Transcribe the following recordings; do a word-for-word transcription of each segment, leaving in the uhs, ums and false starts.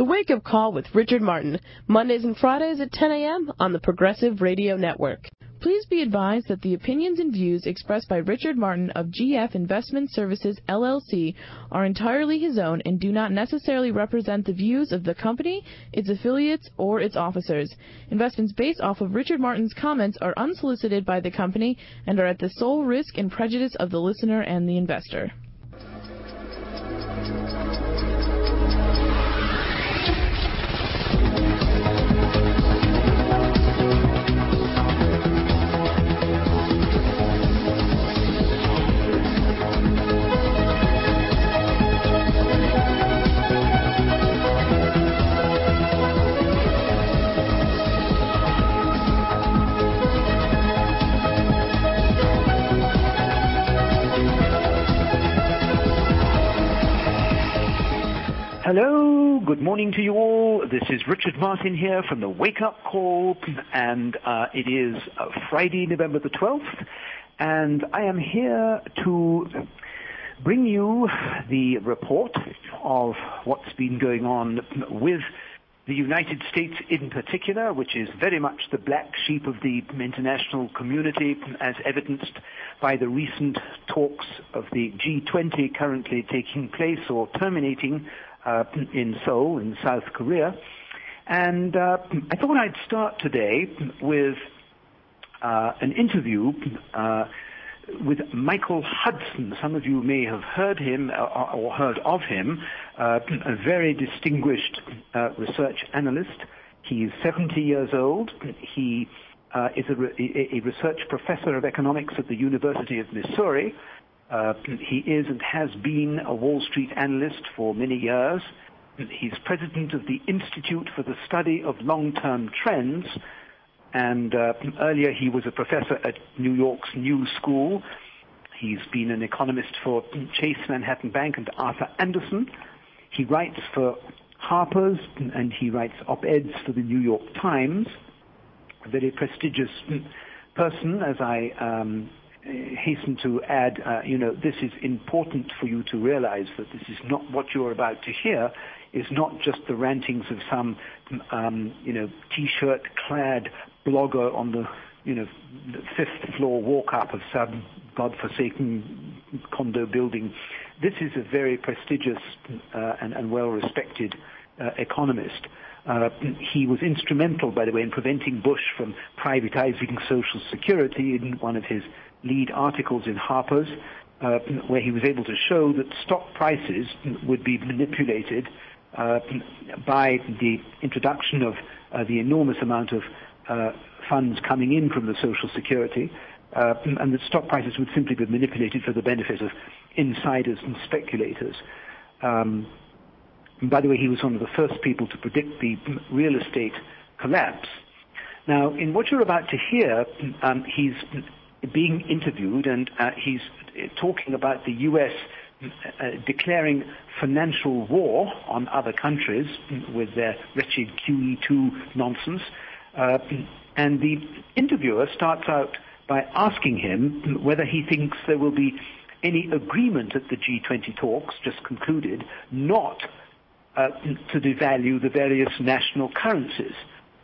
The Wake Up Call with Richard Martin, Mondays and Fridays at ten a.m. on the Progressive Radio Network. Please be advised that the opinions and views expressed by Richard Martin of G F Investment Services, L L C, are entirely his own and do not necessarily represent the views of the company, its affiliates, or its officers. Investments based off of Richard Martin's comments are unsolicited by the company and are at the sole risk and prejudice of the listener and the investor. Hello, good morning to you all. This is Richard Martin here from the Wake Up Call, and uh, it is uh, Friday, November the twelfth, and I am here to bring you the report of what's been going on with the United States in particular, which is very much the black sheep of the international community, as evidenced by the recent talks of the G twenty currently taking place or terminating Uh, in Seoul, in South Korea. And uh, I thought I'd start today with uh, an interview uh, with Michael Hudson. Some of you may have heard him or, or heard of him, uh, a very distinguished uh, research analyst. He's seventy years old. He uh, is a, re- a research professor of economics at the University of Missouri. Uh, he is and has been a Wall Street analyst for many years. He's president of the Institute for the Study of Long-Term Trends, and uh, earlier he was a professor at New York's New School. He's been an economist for Chase Manhattan Bank and Arthur Andersen. He writes for Harper's, and he writes op-eds for the New York Times. A very prestigious person, as I um, hasten to add, uh, you know, this is important for you to realize that this is not what you're about to hear, is not just the rantings of some, um, you know, T-shirt-clad blogger on the, you know, the fifth floor walk-up of some godforsaken condo building. This is a very prestigious uh, and, and well-respected uh, economist. Uh, he was instrumental, by the way, in preventing Bush from privatizing Social Security in one of his lead articles in Harper's, uh, where he was able to show that stock prices would be manipulated uh, by the introduction of uh, the enormous amount of uh, funds coming in from the Social Security, uh, and that stock prices would simply be manipulated for the benefit of insiders and speculators. Um, by the way, he was one of the first people to predict the real estate collapse. Now, in what you're about to hear, um, he's being interviewed, and uh, he's talking about the U S uh, declaring financial war on other countries with their wretched Q E two nonsense. Uh, and the interviewer starts out by asking him whether he thinks there will be any agreement at the G twenty talks just concluded not uh, to devalue the various national currencies.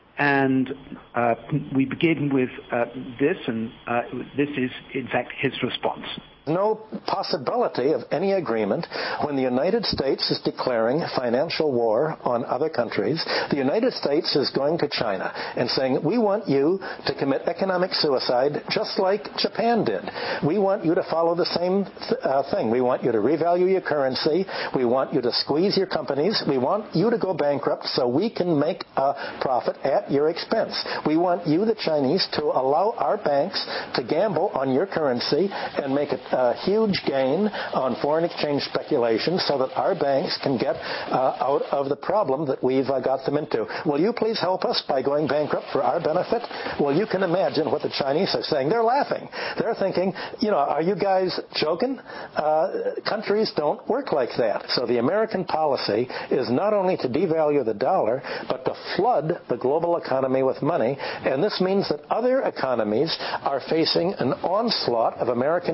And uh, we begin with uh, this, and uh, this is, in fact, his response. No possibility of any agreement when the United States is declaring financial war on other countries. The United States is going to China and saying, we want you to commit economic suicide just like Japan did. We want you to follow the same th- uh, thing. We want you to revalue your currency. We want you to squeeze your companies. We want you to go bankrupt so we can make a profit at your expense. We want you, the Chinese, to allow our banks to gamble on your currency and make it a huge gain on foreign exchange speculation so that our banks can get uh, out of the problem that we've uh, got them into. Will you please help us by going bankrupt for our benefit? Well, you can imagine what the Chinese are saying. They're laughing. They're thinking, you know, are you guys joking? Uh, countries don't work like that. So the American policy is not only to devalue the dollar, but to flood the global economy with money. And this means that other economies are facing an onslaught of American money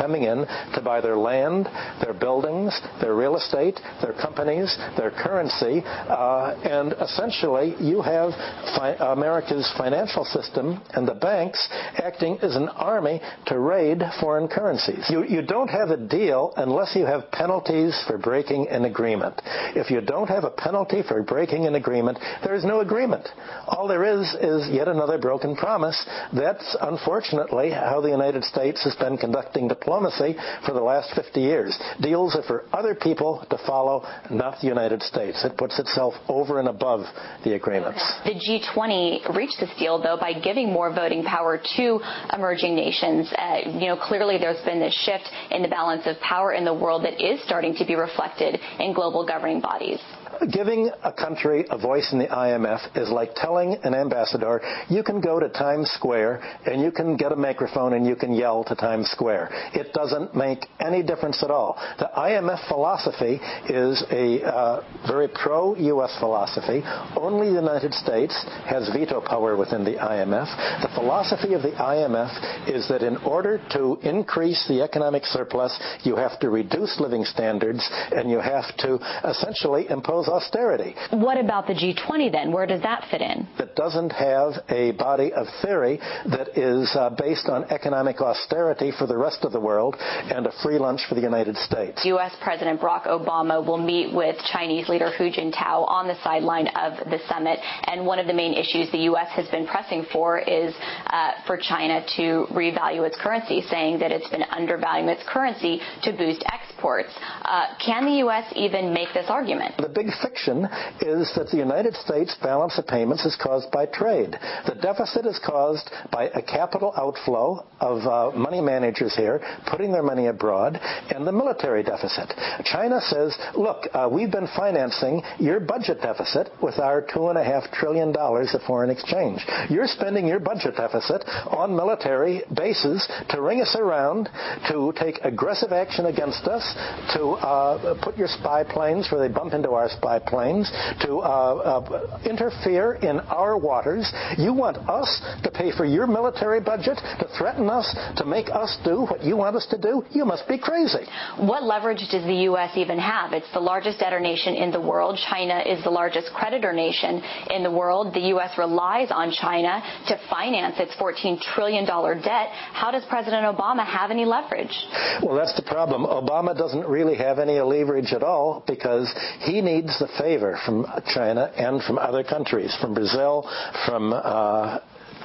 coming in to buy their land, their buildings, their real estate, their companies, their currency, uh, and essentially you have fi- America's financial system and the banks acting as an army to raid foreign currencies. You, you don't have a deal unless you have penalties for breaking an agreement. If you don't have a penalty for breaking an agreement, there is no agreement. All there is is yet another broken promise. That's unfortunately how the United States has been conducting diplomacy for the last fifty years. Deals are for other people to follow, not the United States. It puts itself over and above the agreements. The G twenty reached this deal, though, by giving more voting power to emerging nations. Uh, you know, clearly there's been this shift in the balance of power in the world that is starting to be reflected in global governing bodies. Giving a country a voice in the I M F is like telling an ambassador, you can go to Times Square and you can get a microphone and you can yell to Times Square. It doesn't make any difference at all. The I M F philosophy is a uh, very pro-U S philosophy. Only the United States has veto power within the I M F. The philosophy of the I M F is that in order to increase the economic surplus, you have to reduce living standards and you have to essentially impose austerity. What about the G twenty then? Where does that fit in? It doesn't have a body of theory that is uh, based on economic austerity for the rest of the world and a free lunch for the United States. U S President Barack Obama will meet with Chinese leader Hu Jintao on the sideline of the summit, and one of the main issues the U S has been pressing for is uh, for China to revalue its currency, saying that it's been undervaluing its currency to boost exports. Uh, can the U S even make this argument? The big fiction is that the United States balance of payments is caused by trade. The deficit is caused by a capital outflow of uh, money managers here putting their money abroad, and the military deficit. China says, look, uh, we've been financing your budget deficit with our two and a half trillion dollars of foreign exchange. You're spending your budget deficit on military bases to ring us around, to take aggressive action against us, to uh, put your spy planes where they bump into our spy planes, to uh, uh, interfere in our waters. You want us to pay for your military budget, to threaten us, to make us do what you want us to do? You must be crazy. What leverage does the U S even have? It's the largest debtor nation in the world. China is the largest creditor nation in the world. The U S relies on China to finance its fourteen trillion dollars debt. How does President Obama have any leverage? Well, that's the problem. Obama doesn't really have any leverage at all because he needs the favor from China and from other countries, from Brazil, from uh,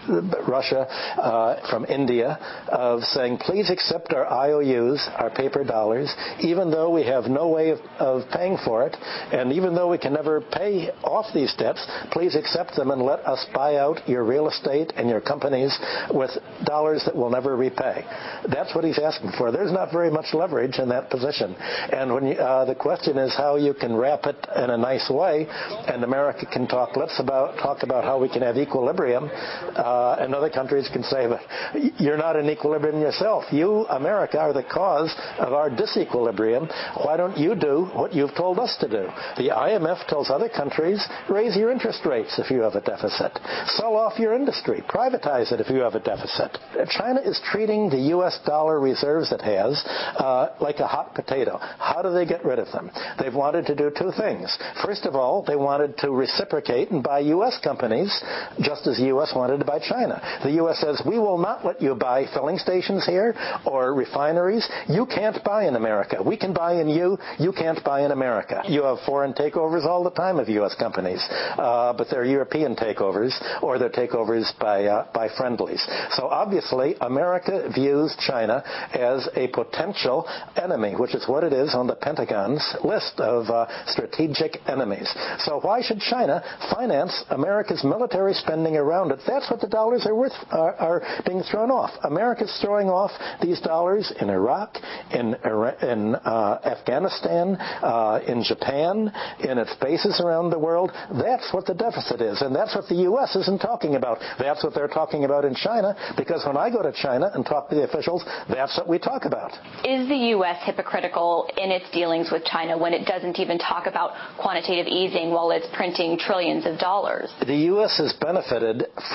Russia, uh, from India, of saying, please accept our I O Us, our paper dollars, even though we have no way of, of paying for it, and even though we can never pay off these debts, please accept them and let us buy out your real estate and your companies with dollars that we'll never repay. That's what he's asking for. There's not very much leverage in that position. And when you, uh, the question is how you can wrap it in a nice way, and America can talk, let's about, talk about how we can have equilibrium, uh, Uh, and other countries can say, but you're not in equilibrium yourself. You, America, are the cause of our disequilibrium. Why don't you do what you've told us to do? The I M F tells other countries, raise your interest rates if you have a deficit. Sell off your industry. Privatize it if you have a deficit. China is treating the U S dollar reserves it has uh, like a hot potato. How do they get rid of them? They've wanted to do two things. First of all, they wanted to reciprocate and buy U S companies, just as the U S wanted to buy China. The U S says, we will not let you buy filling stations here or refineries. You can't buy in America. We can buy in you. You can't buy in America. You have foreign takeovers all the time of U S companies, uh, but they're European takeovers or they're takeovers by, uh, by friendlies. So obviously, America views China as a potential enemy, which is what it is on the Pentagon's list of uh, strategic enemies. So why should China finance America's military spending around it? That's what the dollars are worth, are, are being thrown off. America's throwing off these dollars in Iraq, in, in uh, Afghanistan, uh, in Japan, in its bases around the world. That's what the deficit is, and that's what the U S isn't talking about. That's what they're talking about in China, because when I go to China and talk to the officials, that's what we talk about. Is the U S hypocritical in its dealings with China when it doesn't even talk about quantitative easing while it's printing trillions of dollars? The U S has benefited from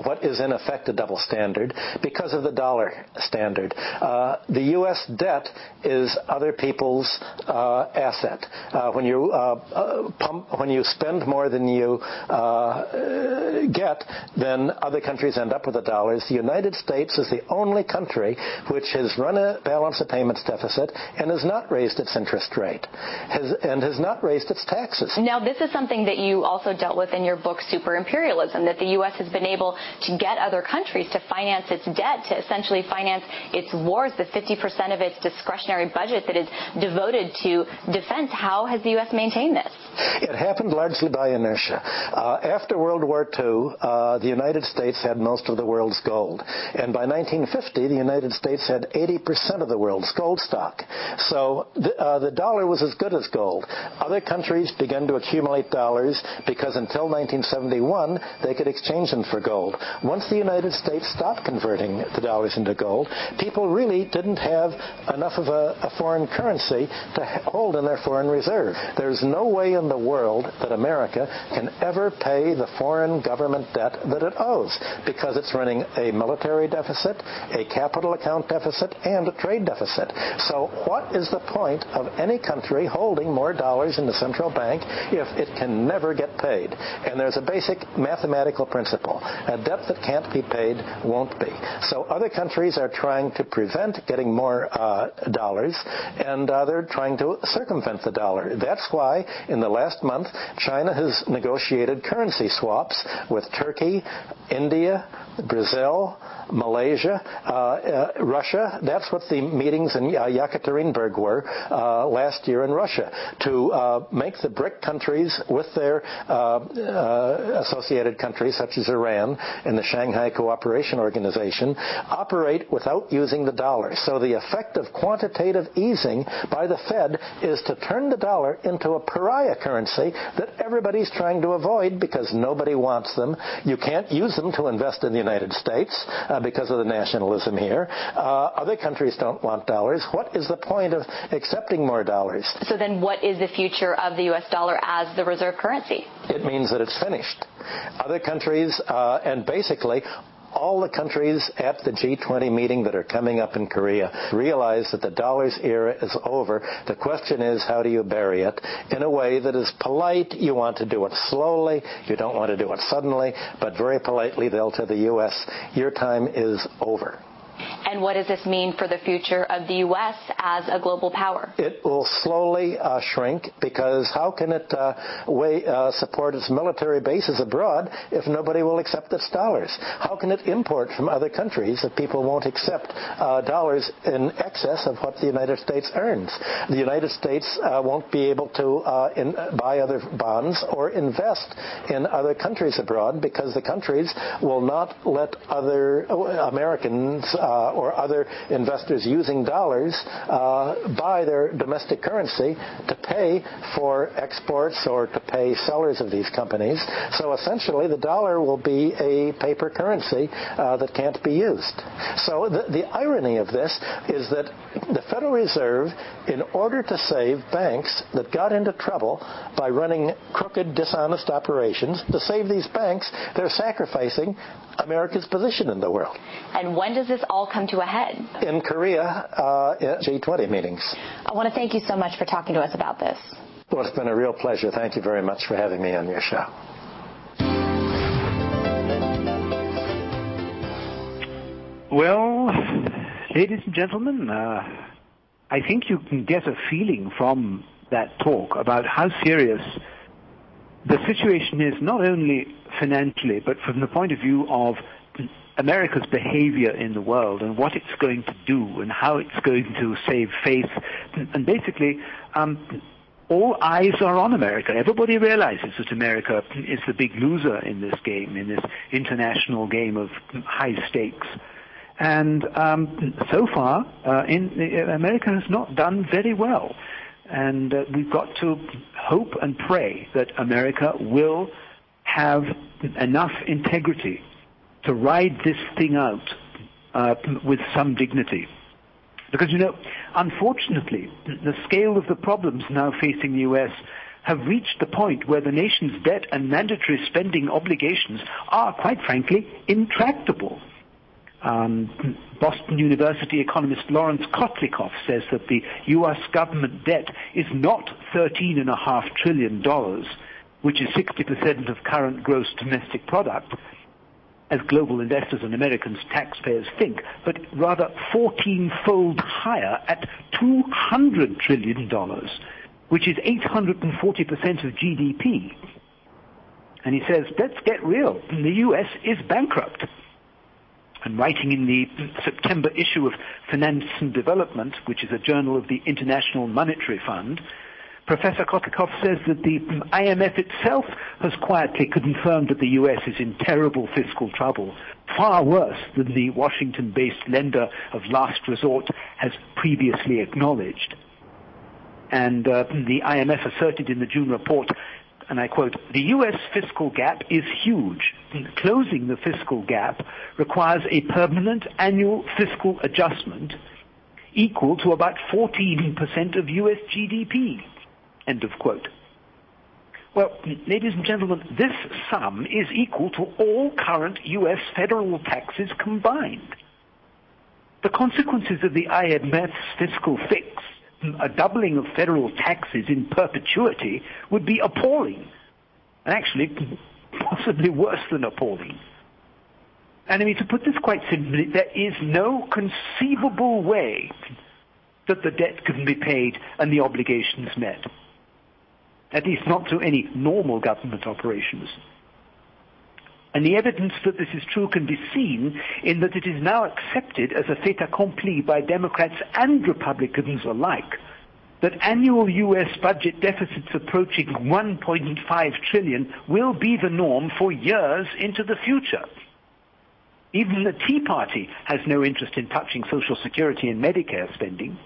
what is in effect a double standard because of the dollar standard. Uh, the U S debt is other people's uh, asset. Uh, when you uh, uh, pump, when you spend more than you uh, get, then other countries end up with the dollars. The United States is the only country which has run a balance of payments deficit and has not raised its interest rate, has, and has not raised its taxes. Now, this is something that you also dealt with in your book, Super Imperialism, that the U S has been able to get other countries to finance its debt, to essentially finance its wars, the fifty percent of its discretionary budget that is devoted to defense. How has the U S maintained this? It happened largely by inertia. Uh, after World War Two, uh, the United States had most of the world's gold. And by nineteen fifty, the United States had eighty percent of the world's gold stock. So the, uh, the dollar was as good as gold. Other countries began to accumulate dollars because until nineteen seventy-one, they could exchange them for gold. Once the United States stopped converting the dollars into gold, people really didn't have enough of a, a foreign currency to hold in their foreign reserve. There's no way in the world that America can ever pay the foreign government debt that it owes because it's running a military deficit, a capital account deficit, and a trade deficit. So what is the point of any country holding more dollars in the central bank if it can never get paid? And there's a basic mathematical principle. A debt that can't be paid won't be. So other countries are trying to prevent getting more uh, dollars, and uh, they're trying to circumvent the dollar. That's why in the last month, China has negotiated currency swaps with Turkey, India, Brazil, Malaysia, uh, uh, Russia. That's what the meetings in uh, Yekaterinburg were uh, last year in Russia, to uh, make the BRIC countries with their uh, uh, associated countries, such as Iran and the Shanghai Cooperation Organization, operate without using the dollar. So the effect of quantitative easing by the Fed is to turn the dollar into a pariah currency that everybody's trying to avoid because nobody wants them. You can't use them to invest in the United States uh, because of the nationalism here. Uh, other countries don't want dollars. What is the point of accepting more dollars? So then what is the future of the U S dollar as the reserve currency? It means that it's finished. Other countries, uh, and basically all the countries at the G twenty meeting that are coming up in Korea realize that the dollar's era is over. The question is, how do you bury it in a way that is polite? You want to do it slowly. You don't want to do it suddenly. But very politely, they'll tell the U S, your time is over. And what does this mean for the future of the U S as a global power? It will slowly uh, shrink because how can it uh, way, uh, support its military bases abroad if nobody will accept its dollars? How can it import from other countries if people won't accept uh, dollars in excess of what the United States earns? The United States uh, won't be able to uh, in, buy other bonds or invest in other countries abroad because the countries will not let other uh, Americans uh, or other investors using dollars uh, buy their domestic currency to pay for exports or to pay sellers of these companies. So essentially, the dollar will be a paper currency uh, that can't be used. So the, the irony of this is that the Federal Reserve, in order to save banks that got into trouble by running crooked, dishonest operations, to save these banks, they're sacrificing America's position in the world. And when does this all come to a head? In Korea, uh, at G twenty meetings. I want to thank you so much for talking to us about this. Well, it's been a real pleasure. Thank you very much for having me on your show. Well, ladies and gentlemen, uh, I think you can get a feeling from that talk about how serious the situation is, not only financially, but from the point of view of America's behavior in the world and what it's going to do and how it's going to save face. And basically, um, all eyes are on America. Everybody realizes that America is the big loser in this game, in this international game of high stakes. And um, so far, uh, in, uh, America has not done very well. And uh, we've got to hope and pray that America will have enough integrity to ride this thing out uh, with some dignity. Because, you know, unfortunately, the scale of the problems now facing the U S have reached the point where the nation's debt and mandatory spending obligations are, quite frankly, intractable. Um, Boston University economist Lawrence Kotlikoff says that the U S government debt is not thirteen point five trillion dollars, which is sixty percent of current gross domestic product, as global investors and Americans taxpayers think, but rather fourteen-fold higher at two hundred trillion dollars, which is eight hundred forty percent of G D P. And he says, let's get real. The U S is bankrupt. And writing in the September issue of Finance and Development, which is a journal of the International Monetary Fund, Professor Kotlikoff says that the I M F itself has quietly confirmed that the U S is in terrible fiscal trouble, far worse than the Washington-based lender of last resort has previously acknowledged. And uh, the I M F asserted in the June report, and I quote, "The U S fiscal gap is huge. Closing the fiscal gap requires a permanent annual fiscal adjustment equal to about fourteen percent of U S G D P. End of quote. Well, ladies and gentlemen, this sum is equal to all current U S federal taxes combined. The consequences of the I M F's fiscal fix, a doubling of federal taxes in perpetuity, would be appalling, and actually possibly worse than appalling. And I mean, to put this quite simply, there is no conceivable way that the debt can be paid and the obligations met, at least not through any normal government operations. And the evidence that this is true can be seen in that it is now accepted as a fait accompli by Democrats and Republicans alike that annual U S budget deficits approaching one point five trillion dollars will be the norm for years into the future. Even the Tea Party has no interest in touching Social Security and Medicare spending.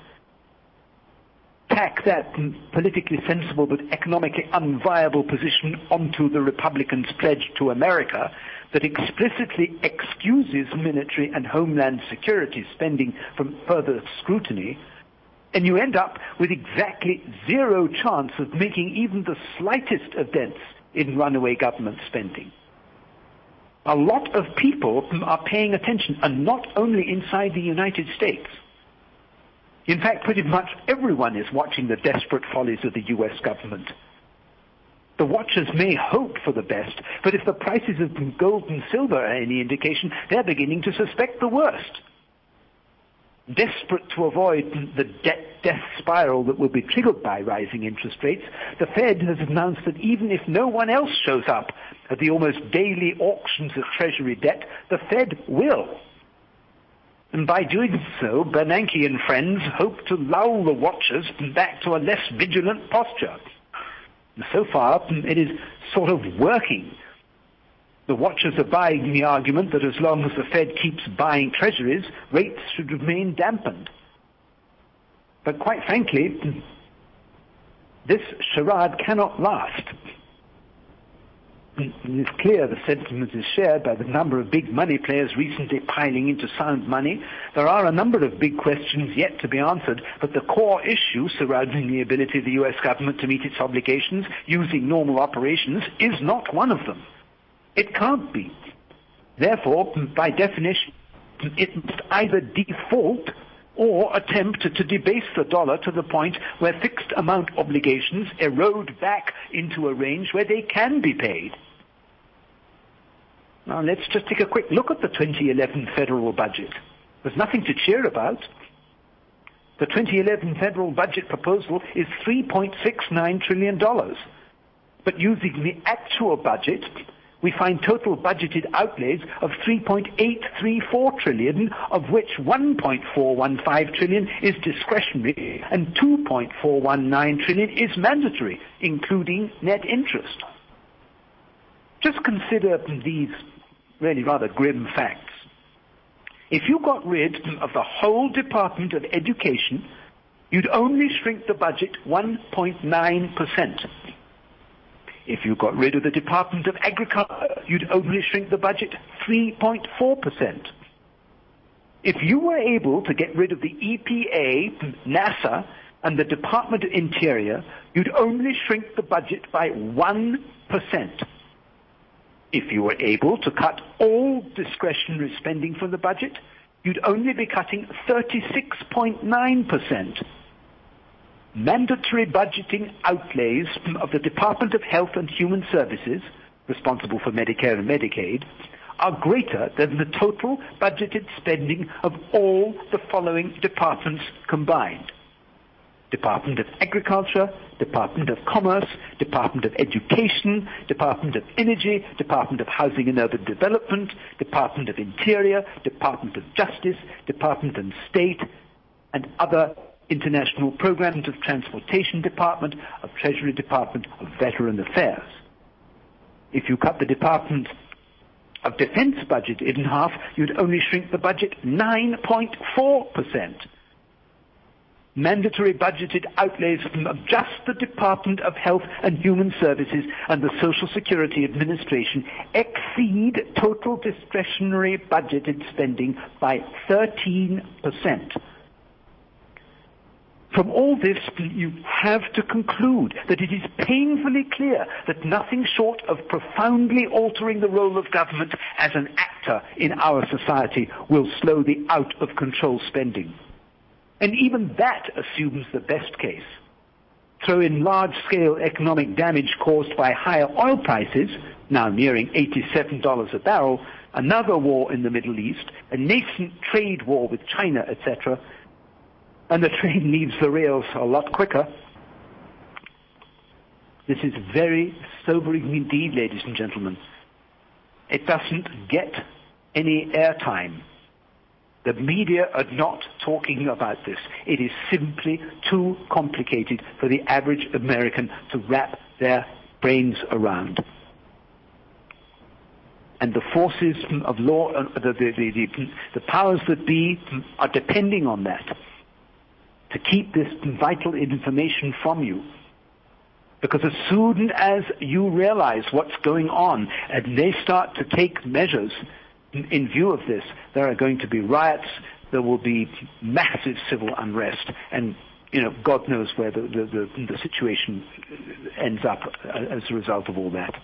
Tack that politically sensible but economically unviable position onto the Republicans' pledge to America that explicitly excuses military and homeland security spending from further scrutiny, and you end up with exactly zero chance of making even the slightest of dents in runaway government spending. A lot of people are paying attention, and not only inside the United States. In fact, pretty much everyone is watching the desperate follies of the U S government. The watchers may hope for the best, but if the prices of gold and silver are any indication, they're beginning to suspect the worst. Desperate to avoid the debt death spiral that will be triggered by rising interest rates, the Fed has announced that even if no one else shows up at the almost daily auctions of Treasury debt, the Fed will. And by doing so, Bernanke and friends hope to lull the watchers back to a less vigilant posture. And so far, it is sort of working. The watchers are buying the argument that as long as the Fed keeps buying treasuries, rates should remain dampened. But quite frankly, this charade cannot last. It is clear the sentiment is shared by the number of big money players recently piling into sound money. There are a number of big questions yet to be answered, but the core issue surrounding the ability of the U S government to meet its obligations using normal operations is not one of them. It can't be. Therefore, by definition, it must either default or attempt to debase the dollar to the point where fixed amount obligations erode back into a range where they can be paid. Now let's just take a quick look at the twenty eleven federal budget. There's nothing to cheer about. The twenty eleven federal budget proposal is three point six nine trillion dollars. But using the actual budget, we find total budgeted outlays of three point eight three four trillion dollars, of which one point four one five trillion dollars is discretionary and two point four one nine trillion dollars is mandatory, including net interest. Just consider these really rather grim facts. If you got rid of the whole Department of Education, you'd only shrink the budget one point nine percent. If you got rid of the Department of Agriculture, you'd only shrink the budget three point four percent. If you were able to get rid of the E P A, NASA, and the Department of Interior, you'd only shrink the budget by one percent. If you were able to cut all discretionary spending from the budget, you'd only be cutting thirty-six point nine percent. Mandatory budgeting outlays of the Department of Health and Human Services, responsible for Medicare and Medicaid, are greater than the total budgeted spending of all the following departments combined: Department of Agriculture, Department of Commerce, Department of Education, Department of Energy, Department of Housing and Urban Development, Department of Interior, Department of Justice, Department of State, and other international programs of Transportation Department, of Treasury Department, of Veteran Affairs. If you cut the Department of Defense budget in half, you'd only shrink the budget nine point four percent. Mandatory budgeted outlays of just the Department of Health and Human Services and the Social Security Administration exceed total discretionary budgeted spending by thirteen percent. From all this, you have to conclude that it is painfully clear that nothing short of profoundly altering the role of government as an actor in our society will slow the out-of-control spending. And even that assumes the best case. Throw in large-scale economic damage caused by higher oil prices, now nearing eighty-seven dollars a barrel, another war in the Middle East, a nascent trade war with China, et cetera, and the train leaves the rails a lot quicker. This is very sobering indeed, ladies and gentlemen. It doesn't get any airtime. The media are not talking about this. It is simply too complicated for the average American to wrap their brains around. And the forces of law, the, the, the, the powers that be are depending on that to keep this vital information from you. Because as soon as you realize what's going on and they start to take measures in view of this, there are going to be riots, there will be massive civil unrest, and you know, God knows where the, the, the, the situation ends up as a result of all that.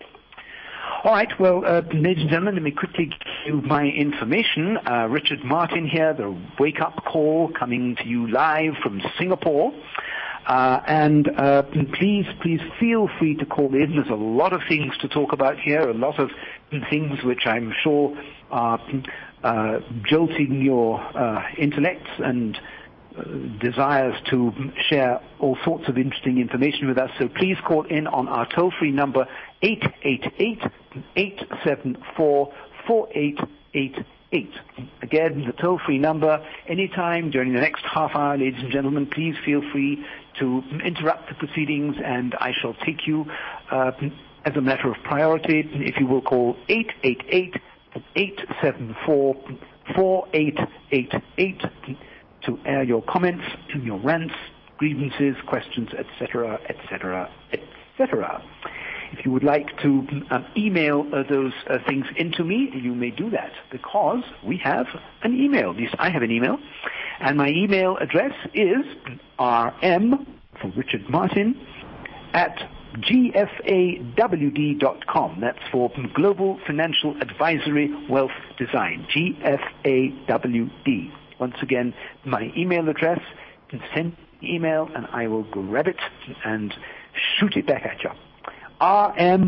All right, well, uh, ladies and gentlemen, let me quickly give you my information. Uh, Richard Martin here, the Wake Up Call, coming to you live from Singapore. Uh, and uh, please, please feel free to call in. There's a lot of things to talk about here, a lot of things which I'm sure are uh, jolting your uh, intellects and uh, desires to share all sorts of interesting information with us. So please call in on our toll-free number eight eight eight, eight seven four, four eight eight eight. Again, the toll-free number, anytime during the next half hour, ladies and gentlemen, please feel free to interrupt the proceedings, and I shall take you uh, as a matter of priority. If you will call eight eight eight, eight seven four, four eight eight eight to air your comments, your rants, grievances, questions, et cetera, et cetera, et cetera. If you would like to um, email uh, those uh, things into me, you may do that, because we have an email. At least I have an email. And my email address is R M, for Richard Martin, at G F A W D dot com. That's for Global Financial Advisory Wealth Design, G F A W D. Once again, my email address, you can send an email and I will grab it and shoot it back at you. R M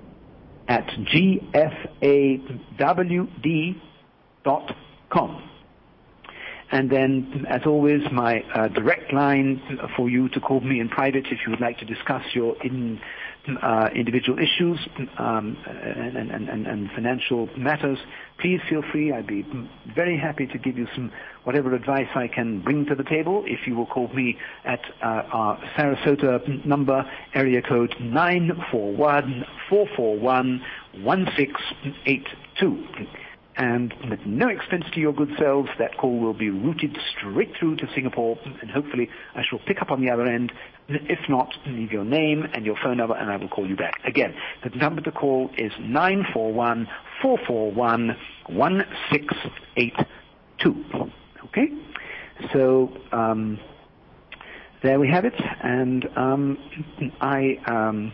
at G F A W D dot com. And then, as always, my uh, direct line for you to call me in private if you would like to discuss your in, uh, individual issues um, and, and, and, and financial matters. Please feel free. I'd be very happy to give you some whatever advice I can bring to the table. If you will call me at uh, our Sarasota number, area code nine four one, four four one, one six eight two. And at no expense to your good selves, that call will be routed straight through to Singapore, and hopefully I shall pick up on the other end. If not, leave your name and your phone number, and I will call you back. Again, the number to call is nine four one, four four one, one six eight two. Okay? So, um, there we have it. And um, I um,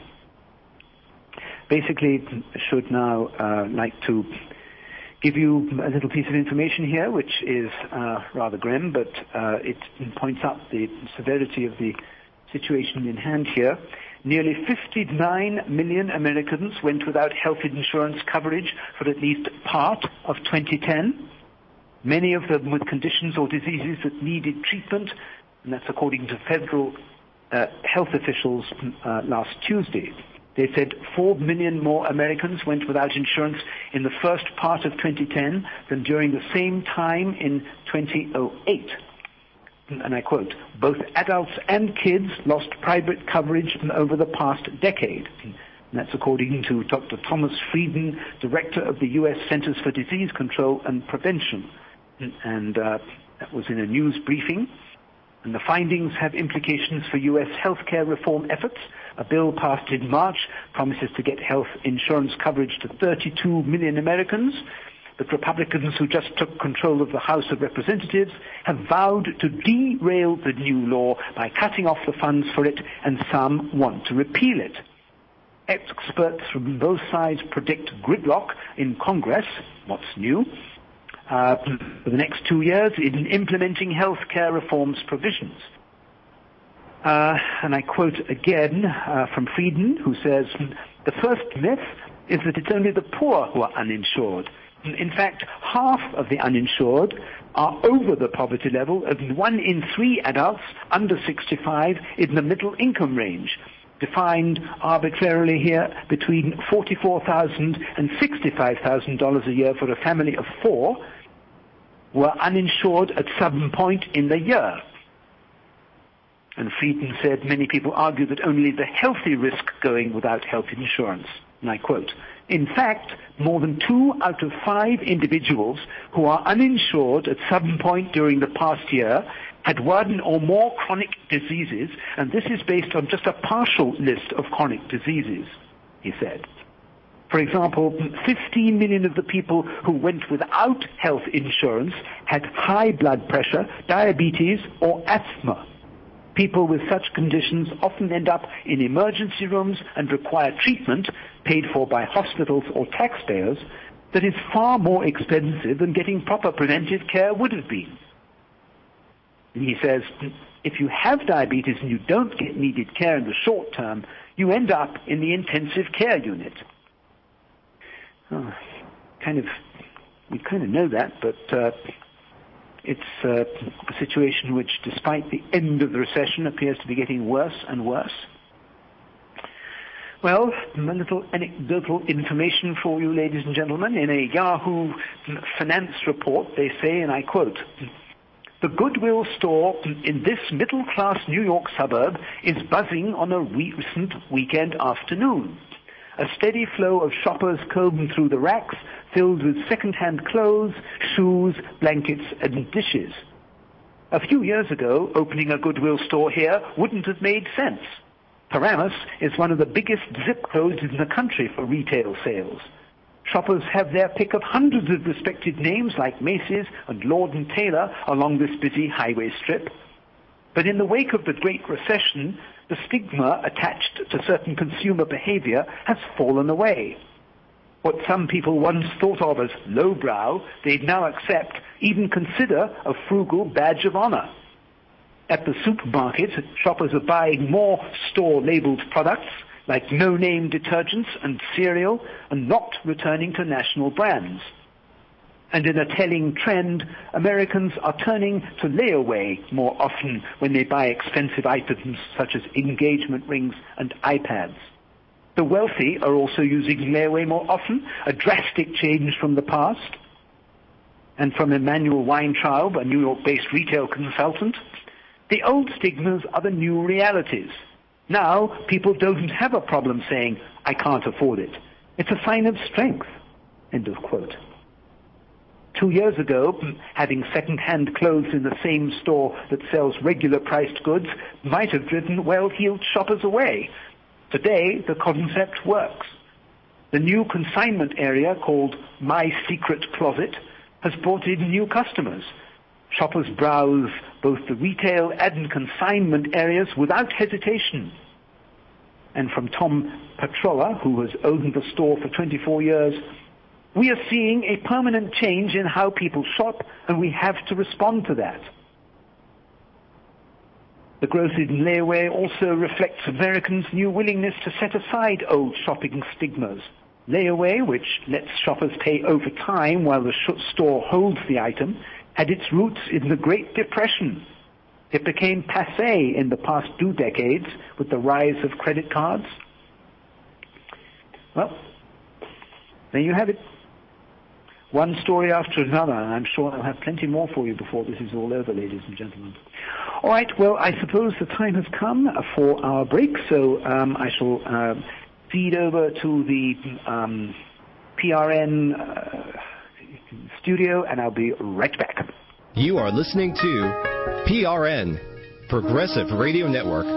basically should now uh, like to give you a little piece of information here, which is uh, rather grim, but uh, it points out the severity of the situation in hand here. Nearly fifty-nine million Americans went without health insurance coverage for at least part of twenty ten. Many of them with conditions or diseases that needed treatment, and that's according to federal uh, health officials uh, last Tuesday. They said four million more Americans went without insurance in the first part of twenty ten than during the same time in two thousand eight. And I quote, both adults and kids lost private coverage over the past decade. And that's according to Doctor Thomas Frieden, director of the U S Centers for Disease Control and Prevention. And uh, that was in a news briefing. And the findings have implications for U S healthcare reform efforts. A bill passed in March promises to get health insurance coverage to thirty-two million Americans. But Republicans who just took control of the House of Representatives have vowed to derail the new law by cutting off the funds for it, and some want to repeal it. Experts from both sides predict gridlock in Congress, what's new, uh, for the next two years in implementing health care reform's provisions. Uh, and I quote again uh, from Frieden, who says, the first myth is that it's only the poor who are uninsured. In fact, half of the uninsured are over the poverty level, and one in three adults under sixty-five in the middle income range, defined arbitrarily here between forty-four thousand dollars and sixty-five thousand dollars a year for a family of four, were uninsured at some point in the year. And Frieden said many people argue that only the healthy risk going without health insurance. And I quote, in fact, more than two out of five individuals who are uninsured at some point during the past year had one or more chronic diseases, and this is based on just a partial list of chronic diseases, he said. For example, fifteen million of the people who went without health insurance had high blood pressure, diabetes, or asthma. People with such conditions often end up in emergency rooms and require treatment paid for by hospitals or taxpayers that is far more expensive than getting proper preventive care would have been. And he says, if you have diabetes and you don't get needed care in the short term, you end up in the intensive care unit. Oh, kind of, we kind of know that, but uh, it's uh, a situation which, despite the end of the recession, appears to be getting worse and worse. Well, a little anecdotal information for you, ladies and gentlemen. In a Yahoo Finance report, they say, and I quote, the Goodwill store in this middle-class New York suburb is buzzing on a recent weekend afternoon. A steady flow of shoppers combed through the racks filled with second-hand clothes, shoes, blankets, and dishes. A few years ago, opening a Goodwill store here wouldn't have made sense. Paramus is one of the biggest zip codes in the country for retail sales. Shoppers have their pick of hundreds of respected names like Macy's and Lord and Taylor along this busy highway strip. But in the wake of the Great Recession, the stigma attached to certain consumer behavior has fallen away. What some people once thought of as lowbrow, they now accept, even consider a frugal badge of honor. At the supermarket, shoppers are buying more store-labeled products, like no-name detergents and cereal, and not returning to national brands. And in a telling trend, Americans are turning to layaway more often when they buy expensive items such as engagement rings and iPads. The wealthy are also using layaway more often, a drastic change from the past. And from Emmanuel Weintraub, a New York-based retail consultant, the old stigmas are the new realities. Now, people don't have a problem saying, I can't afford it. It's a sign of strength. End of quote. Two years ago, having second-hand clothes in the same store that sells regular-priced goods might have driven well-heeled shoppers away. Today, the concept works. The new consignment area called My Secret Closet has brought in new customers. Shoppers browse both the retail and consignment areas without hesitation. And from Tom Petrola, who has owned the store for twenty-four years, we are seeing a permanent change in how people shop, and we have to respond to that. The growth in layaway also reflects Americans' new willingness to set aside old shopping stigmas. Layaway, which lets shoppers pay over time while the store holds the item, had its roots in the Great Depression. It became passé in the past two decades with the rise of credit cards. Well, there you have it. One story after another, and I'm sure I'll have plenty more for you before this is all over, ladies and gentlemen. All right, well, I suppose the time has come for our break, so um, I shall uh, feed over to the um, P R N uh, studio, and I'll be right back. You are listening to P R N, Progressive Radio Network.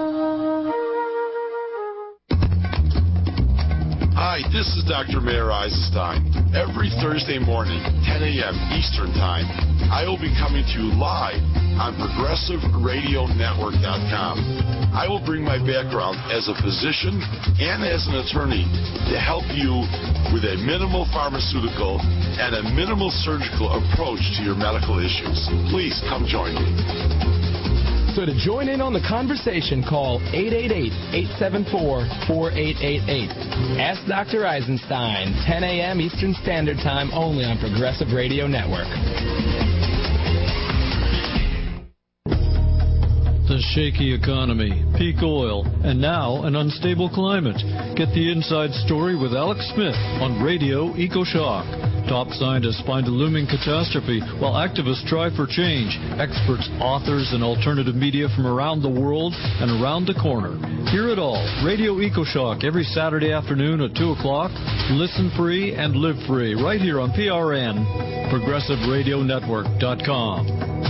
Hi, this is Doctor Mayer Eisenstein. Every Thursday morning, ten a.m. Eastern Time, I will be coming to you live on Progressive Radio Network dot com. I will bring my background as a physician and as an attorney to help you with a minimal pharmaceutical and a minimal surgical approach to your medical issues. Please come join me. So to join in on the conversation, call eight eight eight, eight seven four, four eight eight eight. Ask Doctor Eisenstein, ten a.m. Eastern Standard Time, only on Progressive Radio Network. The shaky economy, peak oil, and now an unstable climate. Get the inside story with Alex Smith on Radio EcoShock. Top scientists find a looming catastrophe while activists try for change. Experts, authors, and alternative media from around the world and around the corner. Hear it all. Radio EcoShock every Saturday afternoon at two o'clock. Listen free and live free right here on P R N, Progressive Radio Network dot com.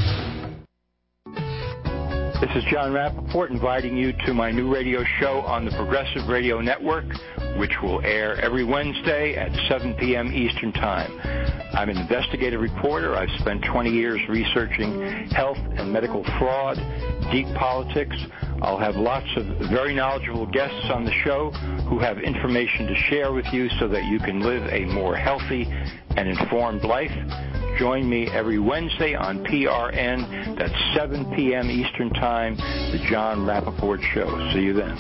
This is John Rappaport inviting you to my new radio show on the Progressive Radio Network, which will air every Wednesday at seven p.m. Eastern Time. I'm an investigative reporter. I've spent twenty years researching health and medical fraud, deep politics. I'll have lots of very knowledgeable guests on the show who have information to share with you so that you can live a more healthy and informed life. Join me every Wednesday on P R N. That's seven p.m. Eastern Time, The John Rappaport Show. See you then.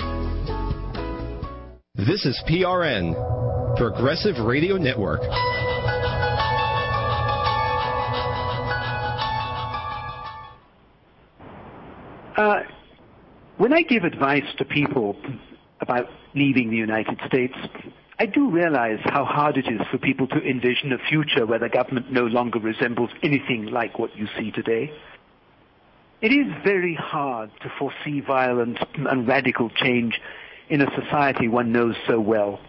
This is P R N, Progressive Radio Network. Uh, when I give advice to people about leaving the United States, I do realize how hard it is for people to envision a future where the government no longer resembles anything like what you see today. It is very hard to foresee violent and radical change in a society one knows so well.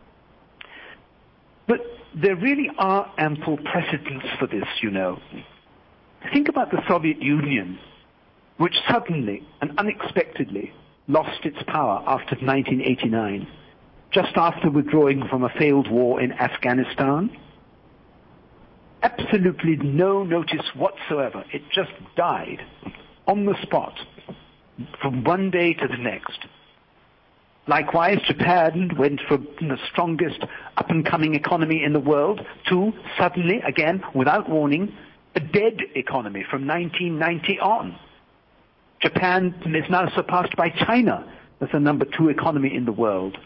But there really are ample precedents for this, you know. Think about the Soviet Union, which suddenly and unexpectedly lost its power after nineteen eighty-nine. Just after withdrawing from a failed war in Afghanistan. Absolutely no notice whatsoever. It just died on the spot from one day to the next. Likewise, Japan went from the strongest up-and-coming economy in the world to, suddenly, again, without warning, a dead economy from nineteen ninety on. Japan is now surpassed by China as the number two economy in the world.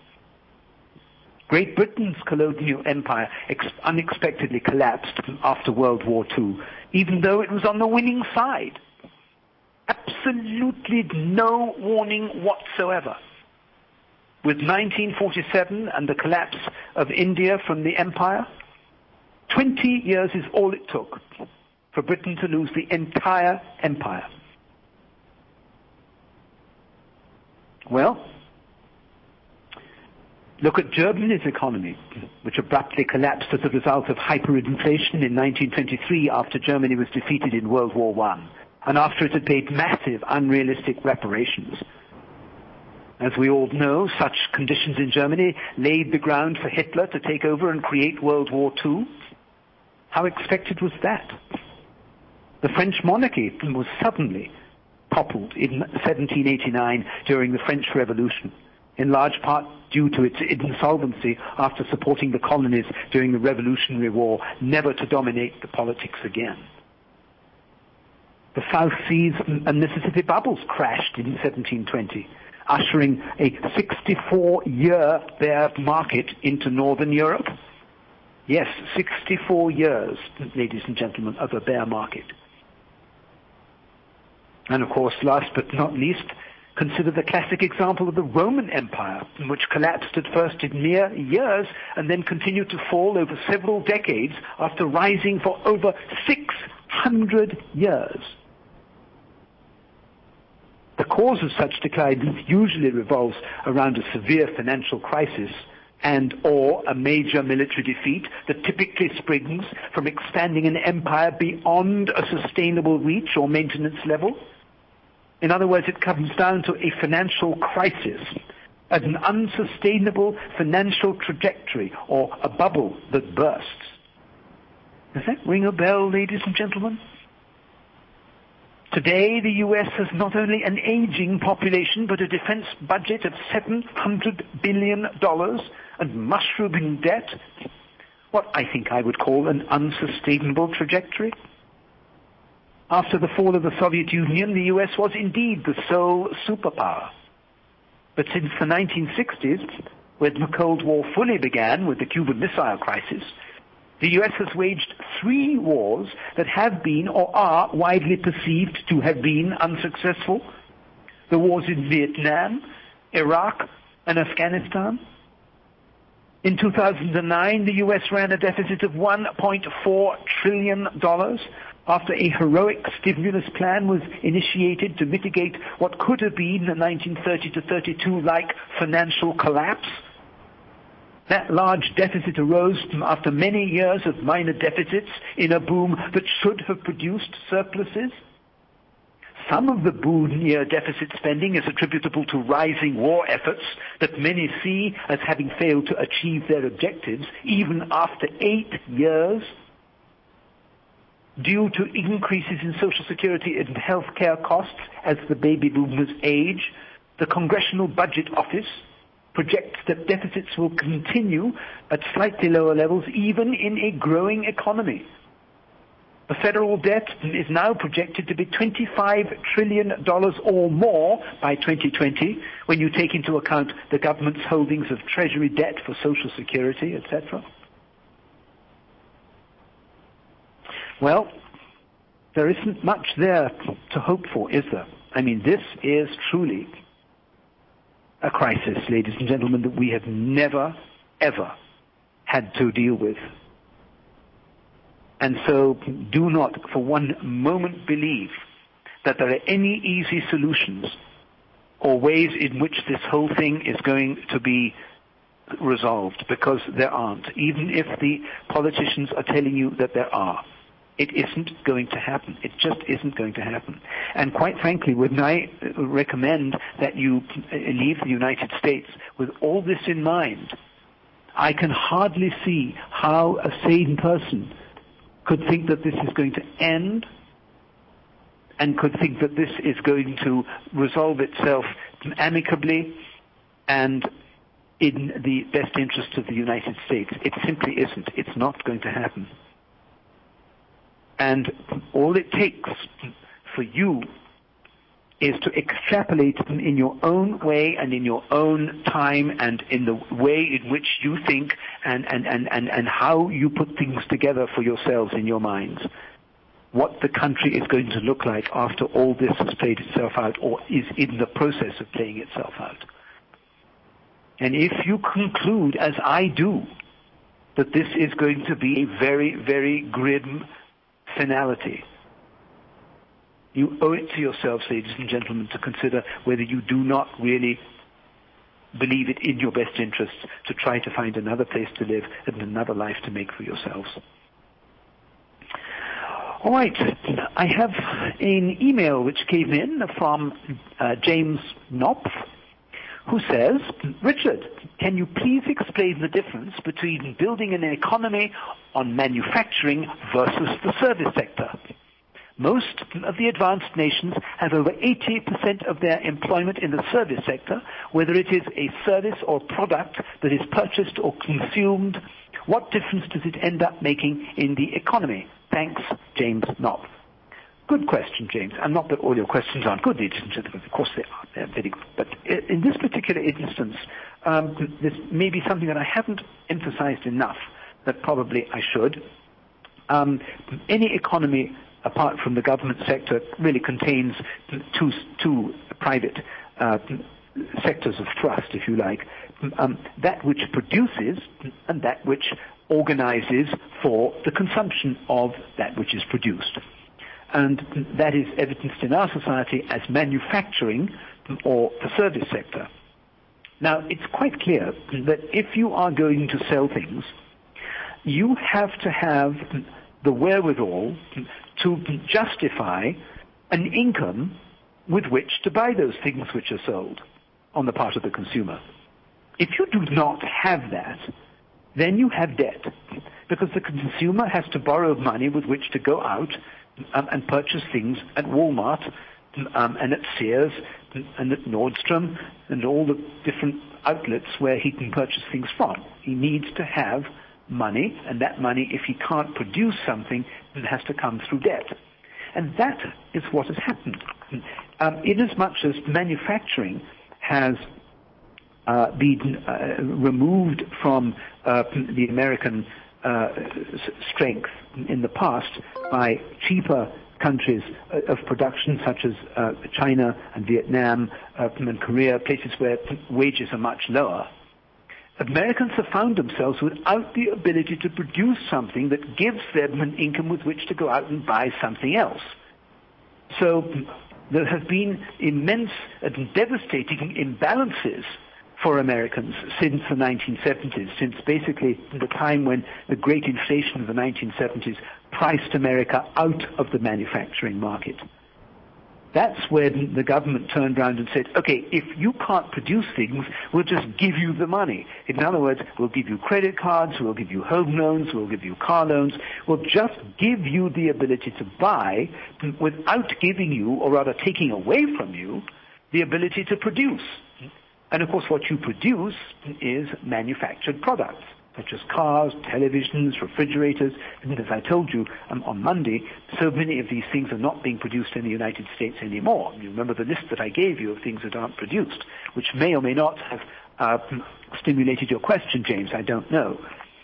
Great Britain's colonial empire ex- unexpectedly collapsed after World War Two, even though it was on the winning side. Absolutely no warning whatsoever. With nineteen forty-seven and the collapse of India from the empire, twenty years is all it took for Britain to lose the entire empire. Well, look at Germany's economy, which abruptly collapsed as a result of hyperinflation in nineteen twenty-three after Germany was defeated in World War One, and after it had paid massive, unrealistic reparations. As we all know, such conditions in Germany laid the ground for Hitler to take over and create World War Two. How expected was that? The French monarchy was suddenly toppled in seventeen eighty-nine during the French Revolution, in large part due to its insolvency after supporting the colonies during the Revolutionary War, never to dominate the politics again. The South Seas and Mississippi bubbles crashed in seventeen twenty, ushering a sixty-four year bear market into Northern Europe. Yes, sixty-four years, ladies and gentlemen, of a bear market. And of course, last but not least, consider the classic example of the Roman Empire, which collapsed at first in mere years and then continued to fall over several decades after rising for over six hundred years. The cause of such decline usually revolves around a severe financial crisis and or a major military defeat that typically springs from expanding an empire beyond a sustainable reach or maintenance level. In other words, it comes down to a financial crisis, as an unsustainable financial trajectory or a bubble that bursts. Does that ring a bell, ladies and gentlemen? Today, the U S has not only an aging population, but a defense budget of seven hundred billion dollars and mushrooming debt. What I think I would call an unsustainable trajectory. After the fall of the Soviet Union, the U S was indeed the sole superpower. But since the nineteen sixties, when the Cold War fully began with the Cuban Missile Crisis, the U S has waged three wars that have been or are widely perceived to have been unsuccessful. The wars in Vietnam, Iraq, and Afghanistan. In two thousand nine, the U S ran a deficit of one point four trillion dollars after a heroic stimulus plan was initiated to mitigate what could have been a nineteen thirty to thirty-two-like financial collapse. That large deficit arose after many years of minor deficits in a boom that should have produced surpluses. Some of the boon year deficit spending is attributable to rising war efforts that many see as having failed to achieve their objectives even after eight years. Due to increases in Social Security and health care costs as the baby boomers age, the Congressional Budget Office projects that deficits will continue at slightly lower levels even in a growing economy. The federal debt is now projected to be twenty-five trillion dollars or more by twenty twenty, when you take into account the government's holdings of Treasury debt for Social Security, et cetera. Well, there isn't much there to hope for, is there? I mean, this is truly a crisis, ladies and gentlemen, that we have never, ever had to deal with. And so do not for one moment believe that there are any easy solutions or ways in which this whole thing is going to be resolved, because there aren't. Even if the politicians are telling you that there are. It isn't going to happen. It just isn't going to happen. And quite frankly, when I recommend that you leave the United States with all this in mind, I can hardly see how a sane person could think that this is going to end and could think that this is going to resolve itself amicably and in the best interest of the United States. It simply isn't. It's not going to happen. And all it takes for you is to extrapolate in your own way and in your own time and in the way in which you think and, and, and, and, and how you put things together for yourselves in your minds. What the country is going to look like after all this has played itself out or is in the process of playing itself out. And if you conclude, as I do, that this is going to be a very, very grim finality, you owe it to yourselves, ladies and gentlemen, to consider whether you do not really believe it in your best interests to try to find another place to live and another life to make for yourselves. All right, I have an email which came in from uh, James Knopf, who says, Richard, can you please explain the difference between building an economy on manufacturing versus the service sector? Most of the advanced nations have over eighty percent of their employment in the service sector, whether it is a service or product that is purchased or consumed. What difference does it end up making in the economy? Thanks, James Knopf. Good question, James. And not that all your questions aren't good, of course they are. They're very good. But in this particular instance, um, this may be something that I haven't emphasized enough, that probably I should. Um, any economy, apart from the government sector, really contains two, two private uh, sectors of thrust, if you like. Um, that which produces and that which organizes for the consumption of that which is produced. And that is evidenced in our society as manufacturing or the service sector. Now, it's quite clear that if you are going to sell things, you have to have the wherewithal to justify an income with which to buy those things which are sold on the part of the consumer. If you do not have that, then you have debt, because the consumer has to borrow money with which to go out um, and purchase things at Walmart um, and at Sears and at Nordstrom and all the different outlets where he can purchase things from. He needs to have money, and that money, if he can't produce something, then has to come through debt. And that is what has happened. Um, inasmuch as manufacturing has uh, been uh, removed from uh, the American uh, strength in the past by cheaper countries of production such as uh, China and Vietnam uh, and Korea, places where wages are much lower, Americans have found themselves without the ability to produce something that gives them an income with which to go out and buy something else. So there have been immense and devastating imbalances for Americans since the nineteen seventies, since basically the time when the great inflation of the nineteen seventies priced America out of the manufacturing market. That's when the government turned around and said, okay, if you can't produce things, we'll just give you the money. In other words, we'll give you credit cards, we'll give you home loans, we'll give you car loans. We'll just give you the ability to buy without giving you, or rather taking away from you, the ability to produce. And of course, what you produce is manufactured products, such as cars, televisions, refrigerators. And as I told you um, on Monday, so many of these things are not being produced in the United States anymore. You remember the list that I gave you of things that aren't produced, which may or may not have uh, stimulated your question, James. I don't know.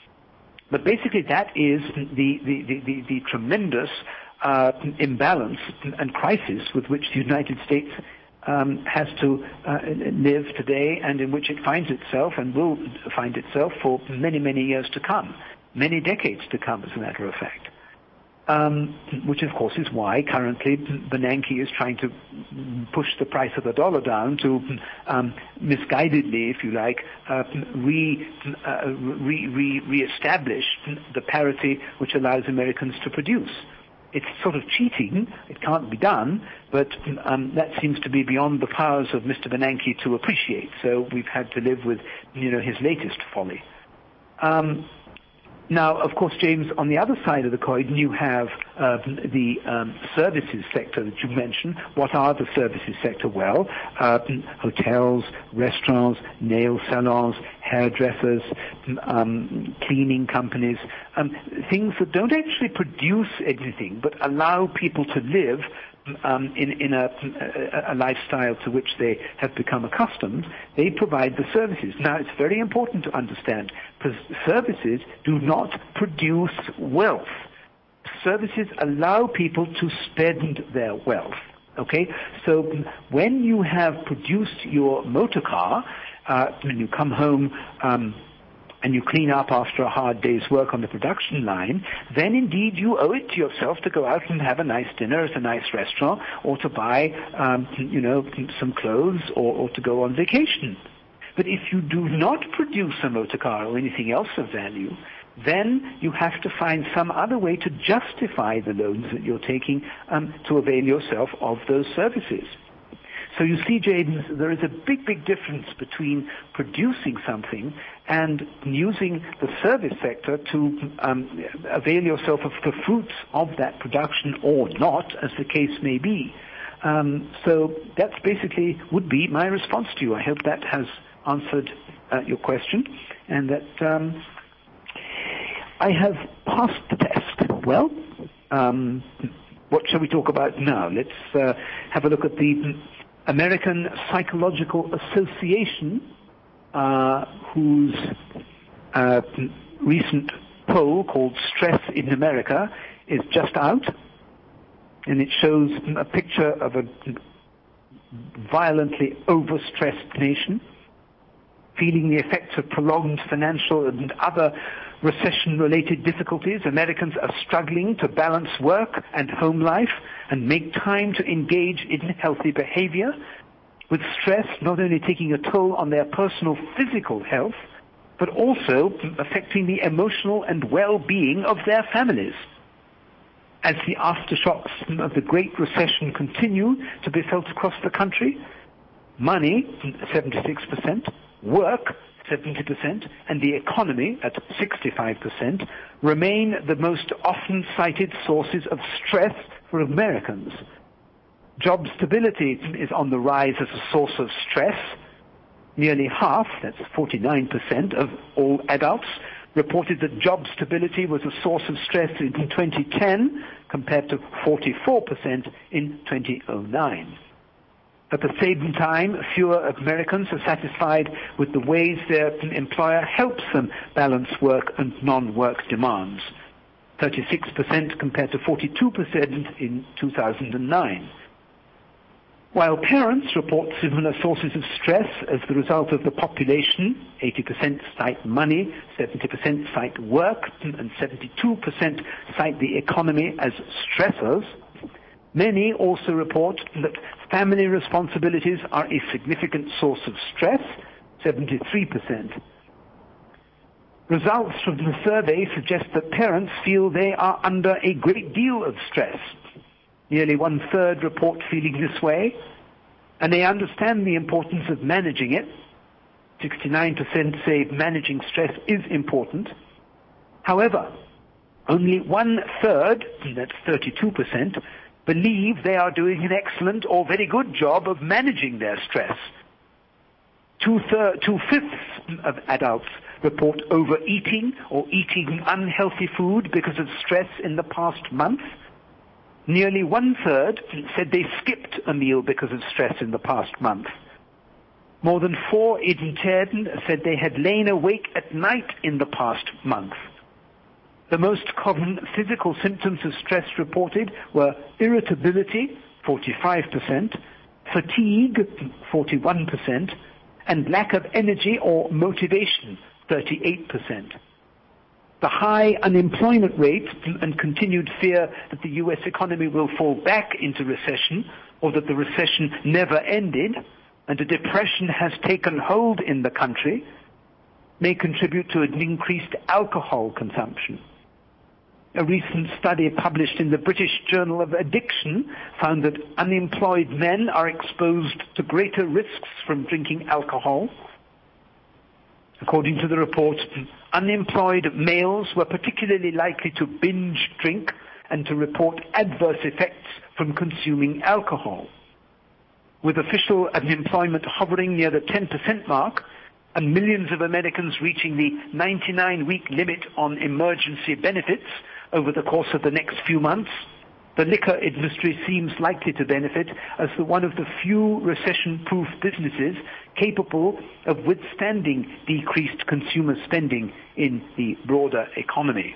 But basically that is the, the, the, the, the tremendous uh, imbalance and crisis with which the United States Um, has to uh, live today, and in which it finds itself and will find itself for many, many years to come, many decades to come, as a matter of fact. Um, which, of course, is why currently Bernanke is trying to push the price of the dollar down to, um, misguidedly, if you like, uh, re, uh, re, re, re-establish the parity which allows Americans to produce. It's sort of cheating. It can't be done, but um, that seems to be beyond the powers of Mister Bernanke to appreciate. So we've had to live with, you know, his latest folly. Um, now, of course, James, on the other side of the coin, you have uh, the um, services sector that you mentioned. What are the services sector? Well, uh, hotels, restaurants, nail salons, hairdressers, um, cleaning companies, um, things that don't actually produce anything but allow people to live um, in, in a, a, a lifestyle to which they have become accustomed. They provide the services. Now, it's very important to understand, because services do not produce wealth. Services allow people to spend their wealth. Okay? So when you have produced your motor car, uh, when you come home um, and you clean up after a hard day's work on the production line, then indeed you owe it to yourself to go out and have a nice dinner at a nice restaurant, or to buy, um, you know, some clothes, or, or to go on vacation. But if you do not produce a motor car or anything else of value, then you have to find some other way to justify the loans that you're taking um, to avail yourself of those services. So you see, James, there is a big, big difference between producing something and using the service sector to um, avail yourself of the fruits of that production or not, as the case may be. Um, so that's basically would be my response to you. I hope that has answered uh, your question, and that um, I have passed the test. Well, um, what shall we talk about now? Let's uh, have a look at the American Psychological Association, uh, whose uh, recent poll called Stress in America is just out, and it shows a picture of a violently overstressed nation, feeling the effects of prolonged financial and other recession-related difficulties. Americans are struggling to balance work and home life and make time to engage in healthy behavior, with stress not only taking a toll on their personal physical health, but also affecting the emotional and well-being of their families. As the aftershocks of the Great Recession continue to be felt across the country, money, seventy-six percent, work, seventy percent, and the economy, at sixty-five percent, remain the most often cited sources of stress for Americans. Job stability is on the rise as a source of stress. Nearly half, that's forty-nine percent, of all adults reported that job stability was a source of stress in twenty ten, compared to forty-four percent in two thousand nine. At the same time, fewer Americans are satisfied with the ways their employer helps them balance work and non-work demands, thirty-six percent compared to forty-two percent in two thousand nine. While parents report similar sources of stress as the result of the population, eighty percent cite money, seventy percent cite work, and seventy-two percent cite the economy as stressors, many also report that family responsibilities are a significant source of stress, seventy-three percent. Results from the survey suggest that parents feel they are under a great deal of stress. Nearly one-third report feeling this way, and they understand the importance of managing it. sixty-nine percent say managing stress is important. However, only one-third, that's thirty-two percent, believe they are doing an excellent or very good job of managing their stress. Two-thir- two-fifths of adults report overeating or eating unhealthy food because of stress in the past month. Nearly one-third said they skipped a meal because of stress in the past month. More than four in ten said they had lain awake at night in the past month. The most common physical symptoms of stress reported were irritability, forty-five percent, fatigue, forty-one percent, and lack of energy or motivation, thirty-eight percent. The high unemployment rate and continued fear that the U S economy will fall back into recession, or that the recession never ended and a depression has taken hold in the country, may contribute to an increased alcohol consumption. A recent study published in the British Journal of Addiction found that unemployed men are exposed to greater risks from drinking alcohol. According to the report, unemployed males were particularly likely to binge drink and to report adverse effects from consuming alcohol. With official unemployment hovering near the ten percent mark and millions of Americans reaching the ninety-nine week limit on emergency benefits over the course of the next few months, the liquor industry seems likely to benefit as the one of the few recession-proof businesses capable of withstanding decreased consumer spending in the broader economy.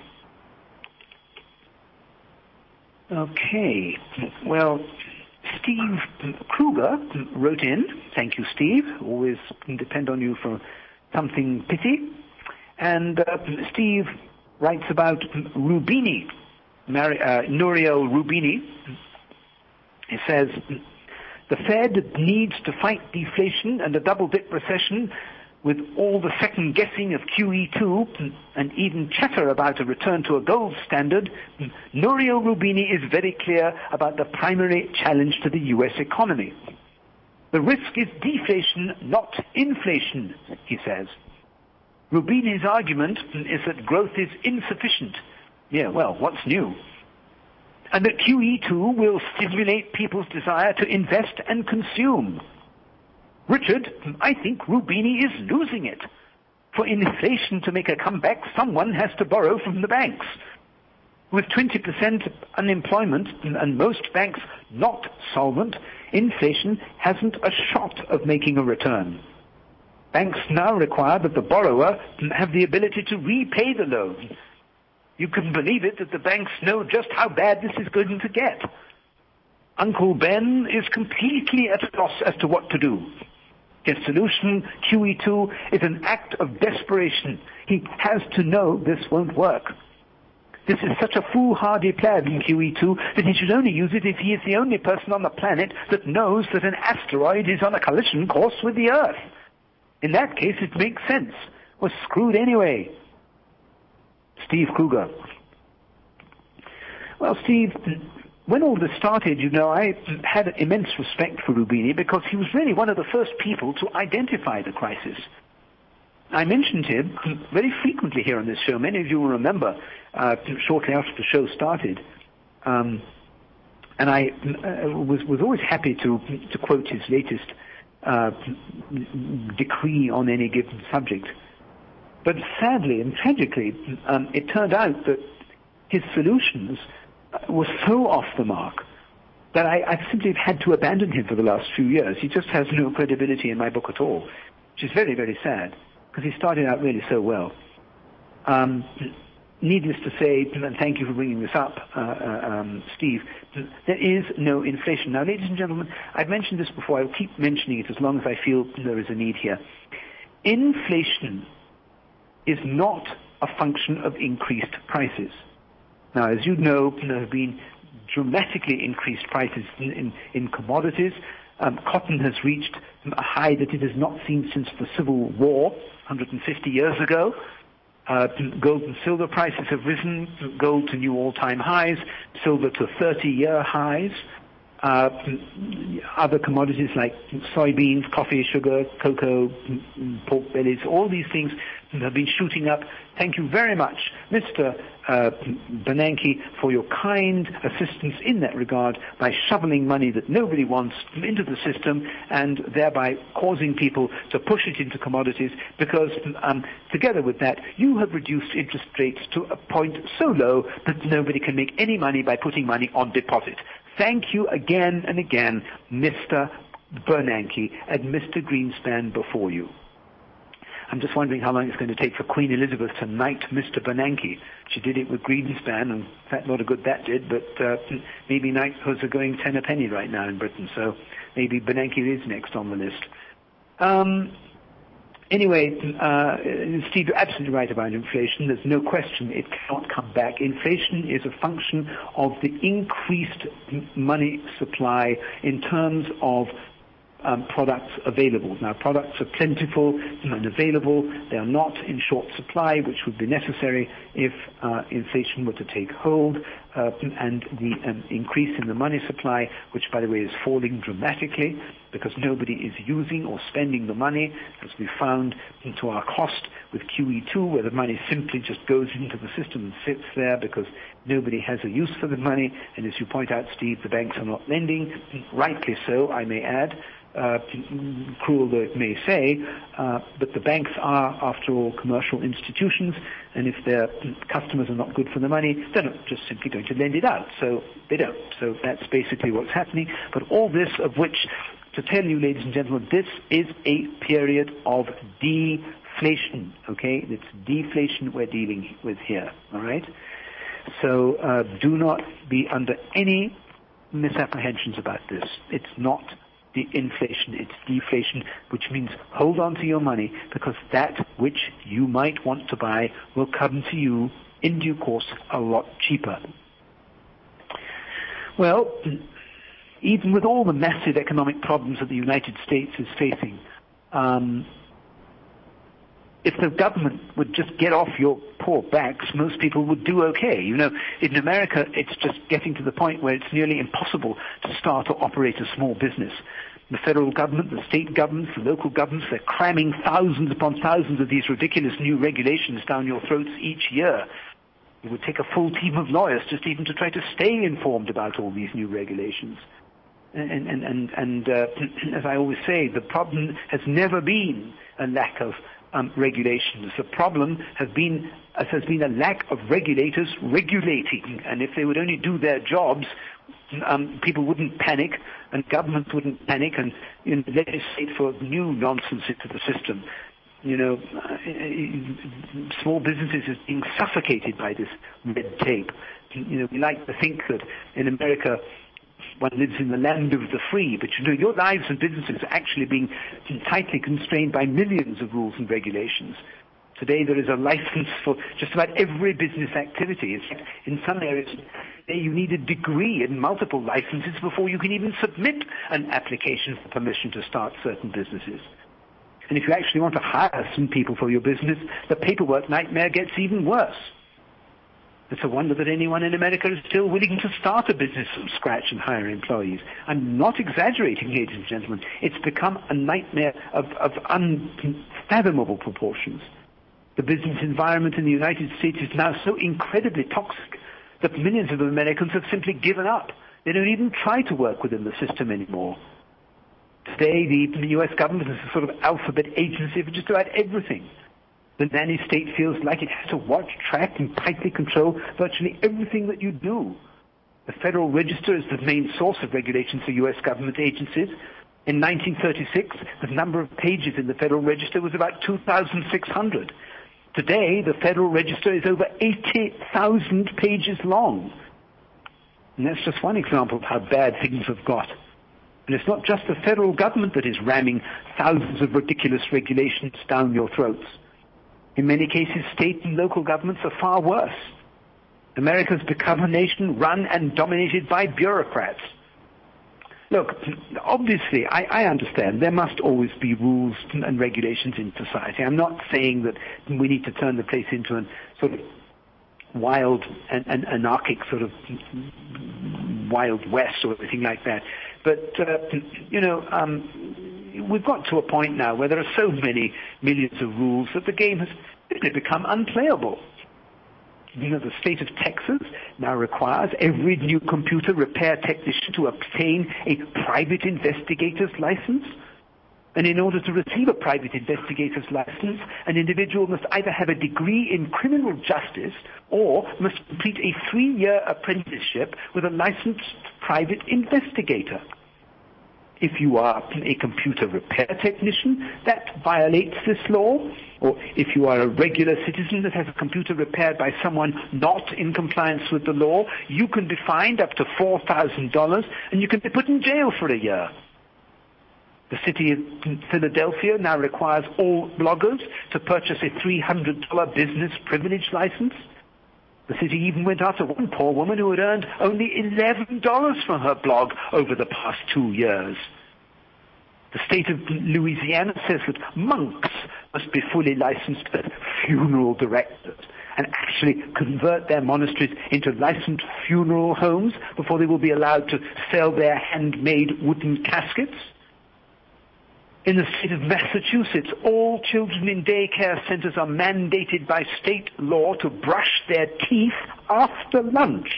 Okay, well, Steve Kruger wrote in. Thank you, Steve. Always depend on you for something pithy. And uh, Steve writes about Rubini, Mari, uh, Nouriel Rubini. He says, the Fed needs to fight deflation and a double-dip recession with all the second-guessing of Q E two and even chatter about a return to a gold standard. Nouriel Rubini is very clear about the primary challenge to the U S economy. The risk is deflation, not inflation, he says. Rubini's argument is that growth is insufficient. Yeah, well, what's new? And that Q E two will stimulate people's desire to invest and consume. Richard, I think Rubini is losing it. For inflation to make a comeback, someone has to borrow from the banks. With twenty percent unemployment and most banks not solvent, inflation hasn't a shot of making a return. Banks now require that the borrower have the ability to repay the loan. You can believe it that the banks know just how bad this is going to get. Uncle Ben is completely at a loss as to what to do. His solution, Q E two, is an act of desperation. He has to know this won't work. This is such a foolhardy plan in Q E two that he should only use it if he is the only person on the planet that knows that an asteroid is on a collision course with the Earth. In that case, it makes sense. We're screwed anyway. Steve Kruger. Well, Steve, when all this started, you know, I had immense respect for Rubini because he was really one of the first people to identify the crisis. I mentioned him very frequently here on this show. Many of you will remember uh, shortly after the show started. Um, and I uh, was, was always happy to, to quote his latest uh, decree on any given subject. But sadly and tragically, um, it turned out that his solutions were so off the mark that I, I've simply had to abandon him for the last few years. He just has no credibility in my book at all, which is very, very sad, because he started out really so well. Um, needless to say, and thank you for bringing this up, uh, uh, um, Steve, there is no inflation. Now, ladies and gentlemen, I've mentioned this before. I'll keep mentioning it as long as I feel there is a need here. Inflation is not a function of increased prices. Now, as you know, there have been dramatically increased prices in, in, in commodities. Um, cotton has reached a high that it has not seen since the Civil War, one hundred fifty years ago. Uh, gold and silver prices have risen, gold to new all-time highs, silver to thirty-year highs. Uh, other commodities like soybeans, coffee, sugar, cocoa, pork bellies, all these things have been shooting up. Thank you very much, Mister Uh, Bernanke, for your kind assistance in that regard by shoveling money that nobody wants into the system and thereby causing people to push it into commodities because um, together with that, you have reduced interest rates to a point so low that nobody can make any money by putting money on deposit. Thank you again and again, Mister Bernanke and Mister Greenspan before you. I'm just wondering how long it's going to take for Queen Elizabeth to knight Mister Bernanke. She did it with Greenspan, and that lot of good that did, but uh, maybe knighthoods are going ten a penny right now in Britain, so maybe Bernanke is next on the list. Um, anyway, uh, Steve, you're absolutely right about inflation. There's no question it cannot come back. Inflation is a function of the increased money supply in terms of Um, products available. Now, products are plentiful and available. They are not in short supply, which would be necessary if uh, inflation were to take hold. Uh, and the um, increase in the money supply, which, by the way, is falling dramatically because nobody is using or spending the money, as we found to our cost with Q E two, where the money simply just goes into the system and sits there because nobody has a use for the money. And as you point out, Steve, the banks are not lending, rightly so, I may add. Uh, cruel though it may say, uh, but the banks are, after all, commercial institutions, and if their customers are not good for the money, they're not just simply going to lend it out. So they don't. So that's basically what's happening. But all this, of which, to tell you, ladies and gentlemen, this is a period of deflation, okay? It's deflation we're dealing with here, all right? So uh, do not be under any misapprehensions about this. It's not the inflation, it's deflation, which means hold on to your money because that which you might want to buy will come to you in due course a lot cheaper. Well, even with all the massive economic problems that the United States is facing, um, if the government would just get off your poor backs, most people would do okay. You know, in America, it's just getting to the point where it's nearly impossible to start or operate a small business. The federal government, the state governments, the local governments, they're cramming thousands upon thousands of these ridiculous new regulations down your throats each year. It would take a full team of lawyers just even to try to stay informed about all these new regulations. And, and, and, and uh, as I always say, the problem has never been a lack of um, regulations. The problem has been, uh, has been a lack of regulators regulating. And if they would only do their jobs, um, people wouldn't panic, and governments wouldn't panic and you know, legislate for new nonsense into the system. You know, uh, small businesses are being suffocated by this red tape. You know, we like to think that in America one lives in the land of the free, but you know, your lives and businesses are actually being tightly constrained by millions of rules and regulations. Today there is a license for just about every business activity. In some areas, you need a degree and multiple licenses before you can even submit an application for permission to start certain businesses. And if you actually want to hire some people for your business, the paperwork nightmare gets even worse. It's a wonder that anyone in America is still willing to start a business from scratch and hire employees. I'm not exaggerating, ladies and gentlemen. It's become a nightmare of, of unfathomable proportions. The business environment in the United States is now so incredibly toxic that millions of Americans have simply given up. They don't even try to work within the system anymore. Today, the U S government is a sort of alphabet agency for just about everything. The nanny state feels like it has to watch, track, and tightly control virtually everything that you do. The Federal Register is the main source of regulations for U S government agencies. In nineteen thirty-six, the number of pages in the Federal Register was about two thousand six hundred. Today, the Federal Register is over eighty thousand pages long. And that's just one example of how bad things have got. And it's not just the federal government that is ramming thousands of ridiculous regulations down your throats. In many cases, state and local governments are far worse. America's become a nation run and dominated by bureaucrats. Look, obviously, I, I understand there must always be rules and regulations in society. I'm not saying that we need to turn the place into a sort of wild and, and anarchic sort of Wild West or anything like that. But, uh, you know, um, we've got to a point now where there are so many millions of rules that the game has simply become unplayable. You know, the state of Texas now requires every new computer repair technician to obtain a private investigator's license. And in order to receive a private investigator's license, an individual must either have a degree in criminal justice or must complete a three-year apprenticeship with a licensed private investigator. If you are a computer repair technician, that violates this law. Or if you are a regular citizen that has a computer repaired by someone not in compliance with the law, you can be fined up to four thousand dollars and you can be put in jail for a year. The city of Philadelphia now requires all bloggers to purchase a three hundred dollars business privilege license. The city even went after one poor woman who had earned only eleven dollars from her blog over the past two years. The state of Louisiana says that monks must be fully licensed as funeral directors and actually convert their monasteries into licensed funeral homes before they will be allowed to sell their handmade wooden caskets. In the state of Massachusetts, all children in daycare centers are mandated by state law to brush their teeth after lunch.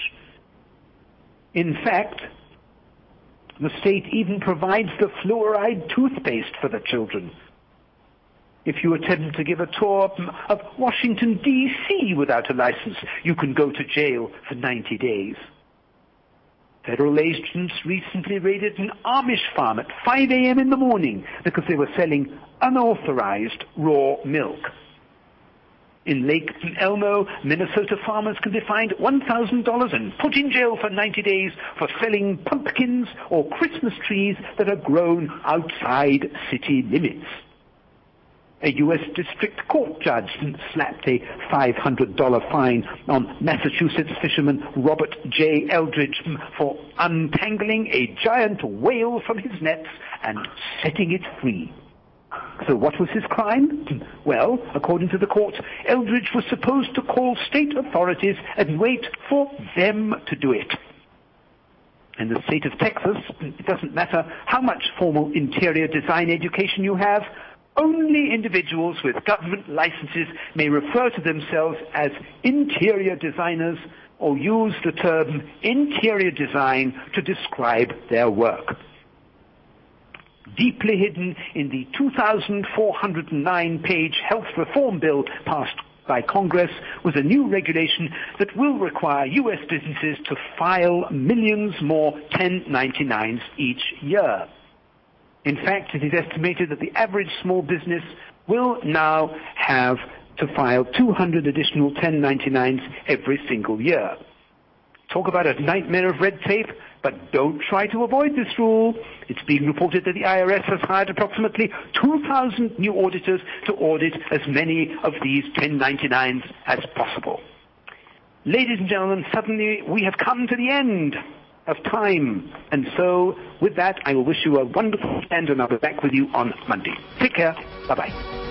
In fact, the state even provides the fluoride toothpaste for the children. If you attempt to give a tour of Washington, D C without a license, you can go to jail for ninety days. Federal agents recently raided an Amish farm at five a.m. in the morning because they were selling unauthorized raw milk. In Lake Elmo, Minnesota farmers can be fined one thousand dollars and put in jail for ninety days for selling pumpkins or Christmas trees that are grown outside city limits. A U S District Court judge slapped a five hundred dollars fine on Massachusetts fisherman Robert J. Eldridge for untangling a giant whale from his nets and setting it free. So what was his crime? Well, according to the court, Eldridge was supposed to call state authorities and wait for them to do it. In the state of Texas, it doesn't matter how much formal interior design education you have, only individuals with government licenses may refer to themselves as interior designers or use the term interior design to describe their work. Deeply hidden in the two thousand four hundred nine page health reform bill passed by Congress was a new regulation that will require U S businesses to file millions more ten ninety-nines each year. In fact, it is estimated that the average small business will now have to file two hundred additional ten ninety-nines every single year. Talk about a nightmare of red tape, but don't try to avoid this rule. It's being reported that the I R S has hired approximately two thousand new auditors to audit as many of these ten ninety-nines as possible. Ladies and gentlemen, suddenly we have come to the end of time. And so, with that, I will wish you a wonderful weekend, and I'll be back with you on Monday. Take care. Bye-bye.